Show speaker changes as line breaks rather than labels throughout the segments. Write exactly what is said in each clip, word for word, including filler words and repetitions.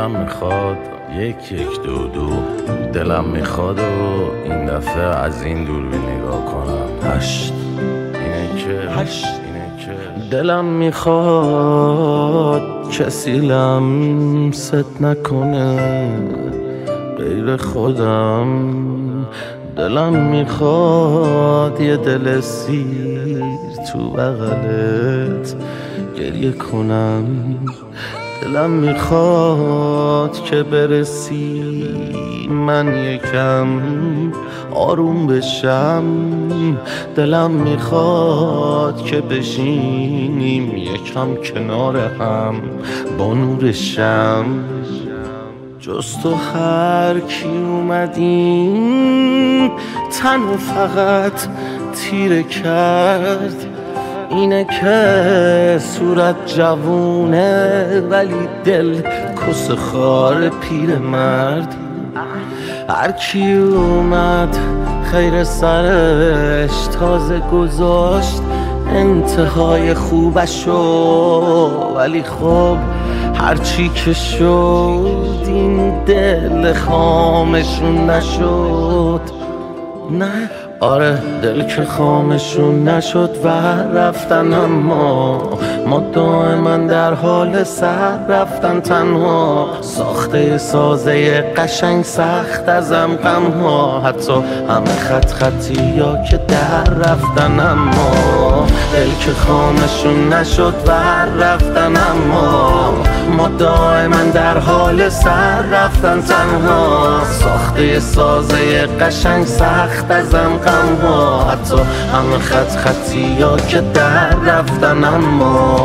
دلم میخواد یک یک دو دو دلم میخواد و این دفعه از این دور بی نگاه کنم. هشت اینه که هشت اینه که دلم میخواد کسی لمست نکنه غیر خودم. دلم میخواد یه دل سیر تو بغلت گریه کنم. دلم میخواد که برسی من یکم آروم بشم. دلم میخواد که بشینیم یکم کنار هم با نور شم. جز تو هر کی اومدیم تنو فقط تیره کرد. اینه که صورت جوونه ولی دل کس خار پیر مرد. هر کی اومد خیر سرش تازه گذاشت انتهای خوبشو. ولی خب هرچی که شد این دل خامشون نشد. نه آره دل که خامشون نشد و رفتن، اما ما دائما در حال سر رفتن تنها. ساخته سازه قشنگ سخت ازم غم ها، حتی همه خط خطی یا که در رفتن، اما دل که خامشون نشد و رفتن، اما ما دائما در حال سر رفتن تنها. ساخته سازه قشنگ سخت ازم غم ها، حتی همه خط خطی یا که در رفتن، اما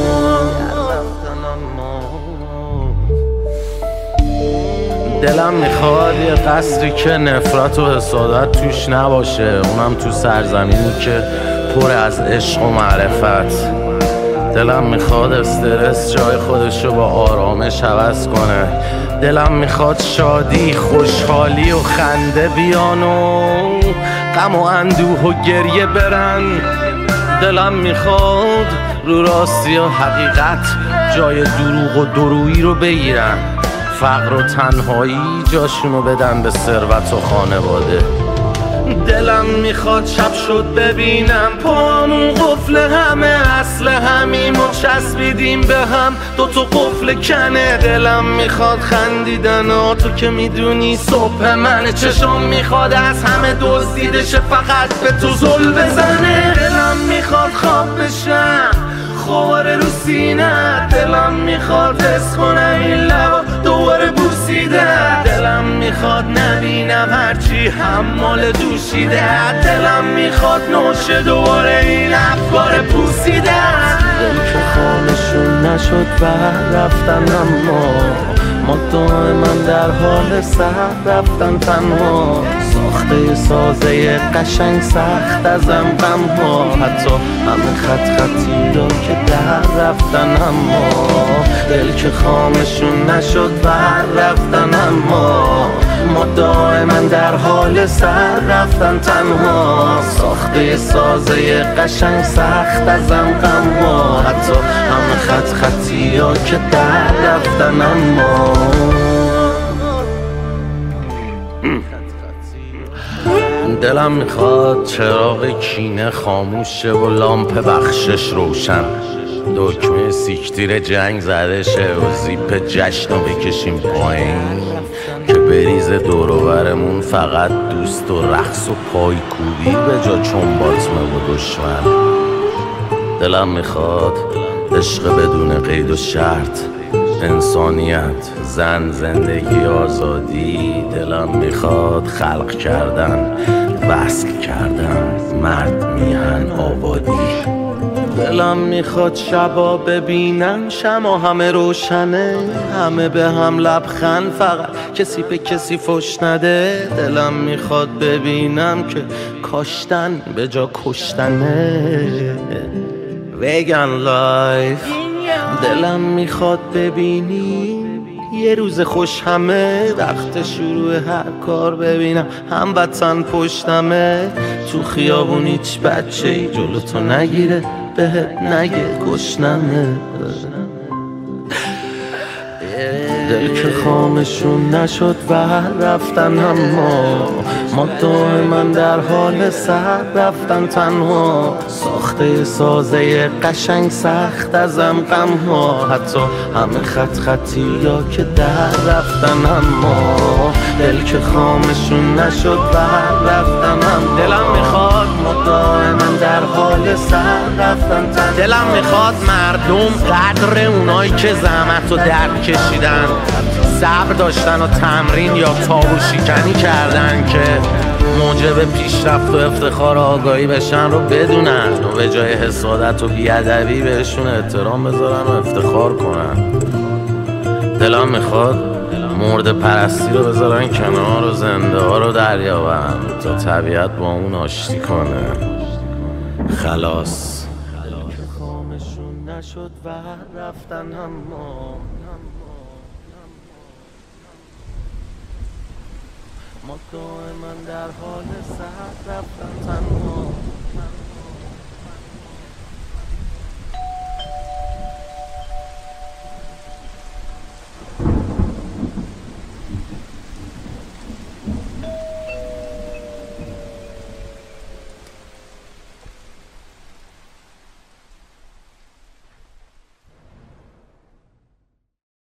دلم میخواد یه قصری که نفرت و حسادت توش نباشه، اونم تو سرزمینی که پر از عشق و معرفت. دلم میخواد استرس جای خودشو با آرامش عوض کنه. دلم میخواد شادی، خوشحالی و خنده بیان و غم و اندوه و گریه برن. دلم میخواد رو راستی و حقیقت جای دروغ و درویی رو بگیرن. فقر و تنهایی جاشونو بدن به ثروت و خانواده. دلم میخواد شب شد ببینم پامون قفل همه اصل همیم و چسبیدیم به هم دوتا قفل کنه. دلم میخواد خندیدن ها، تو که میدونی صبح منه. چشم میخواد از همه دزدیدشه فقط به تو زل بزنه. دلم میخواد خواب بشم خواره رو سینه. دلم میخواد حس کنم این لبا دوباره بوسیده. دلم میخواد نبینم هرچی حمال دوشیده. دلم میخواد نوشه دوباره این افکار پوسیده. دل که خانشون نشد و رفتن، اما ما دائما در حال سر رفتن تنها. ساخته سازه قشنگ سخت ازم غم ها، حتی همه خط خطی را که در رفتن، اما دل که خامشون نشد و رفتن، اما ما دائما در حال سر رفتن تنها. ساخته سازه قشنگ سخت ازم غم ها، حتی همه خط خطی ها که در رفتن، اما دلم میخواد چراغ کینه خاموش شه و لامپ بخشش روشن. دکمه سیکتیر جنگ زده شه و زیپ جشن رو بکشیم پایین که بریزه دوروبرمون فقط دوست و رقص و پایکوبی به جا چنباتمه و دشمن. دلم میخواد عشق بدون قید و شرط، انسانیت، زن، زندگی، آزادی. دلم میخواد خلق کردن، وصل کردن، مرد میهن آبادی. دلم میخواد شبا ببینن شما همه روشنه، همه به هم لبخند، فقط کسی به کسی فش نده. دلم میخواد ببینم که کاشتن به جا کشتنه. وگن لایف. دلم میخواد ببینی یه روز خوش همه، وقت شروع هر کار ببینم هموطن پشتمه. تو خیابون هیچ بچه ای جلو تو نگیره بهت نگه گشنمه. دل که خامشون نشد و رفتن، اما ما دائما در حال سر رفتن تنها. ساخته سازه قشنگ سخت ازم غم ها، حتی همه خط خطی یا که در رفتن، اما دل که خامشون نشد و رفتن. هم دلم میخواد ما دائما در حال سر رفتن تنها. دلم میخواد مردم قدر اونایی که زحمت و درد کشیدن، صبر داشتن و تمرین یا تاب و شکنی کردن که موجب پیشرفت و افتخار و آگاهی بشن رو بدونن و به جای حسادت و بیادبی بهشون احترام بذارن و افتخار کنن. دلم میخواد مرد پرستی رو بذارن کنار و زنده ها رو دریابن تا طبیعت با اون آشتی کنه. خلاص خامشون نشد و رفتن، اما ما دائما در حال سر رفتن تنها.